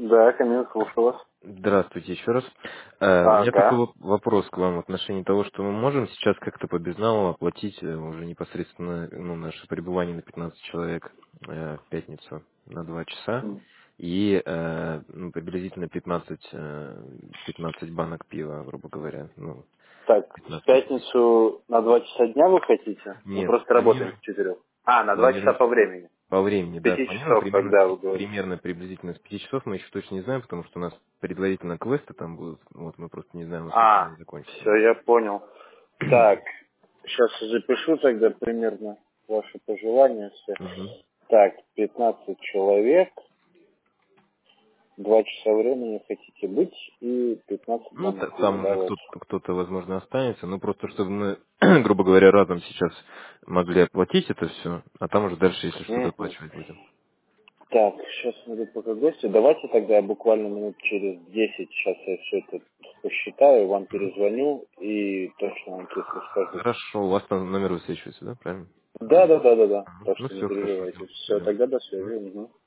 Да, Камил, слушаю вас. Здравствуйте еще раз. У меня такой Ага. вопрос к вам в отношении того, что мы можем сейчас как-то по безналу оплатить уже непосредственно наше пребывание на 15 человек в пятницу на 2 часа М. и приблизительно 15 банок пива, грубо говоря. Ну, Так, в 15 тысяч. пятницу на 2 часа дня вы хотите? Мы Нет, просто работаем с 4. А, на 2 часа планируем по времени. по С времени, да, 5 планировано часов, примерно, когда вы говорите. примерно приблизительно с 5 часов, мы еще точно не знаем, потому что у нас предварительно квесты там будут, вот мы просто не знаем, во сколько А, они закончатся. все, я понял. Так, сейчас запишу тогда примерно ваши пожелания все. Мгм. Так, 15 человек, 2 часа времени хотите быть и 15 Ну, банок пива, там да, уже вот. кто-то, возможно, останется, ну, просто чтобы мы, грубо говоря, разом сейчас могли оплатить это все, а там уже дальше, если что, Мгм. доплачивать будем. Так, сейчас найду пока гости. Давайте тогда я буквально минут через 10 сейчас я все это посчитаю, вам перезвоню и точно вам цифры скажу. Хорошо, у вас там номер высвечивается, да, правильно? Да, да, да, да, да. Мгм. Так Ну, что не все, хорошо, переживайте. ждем. Все, Ждем. тогда до Мгм. связи. Мгм.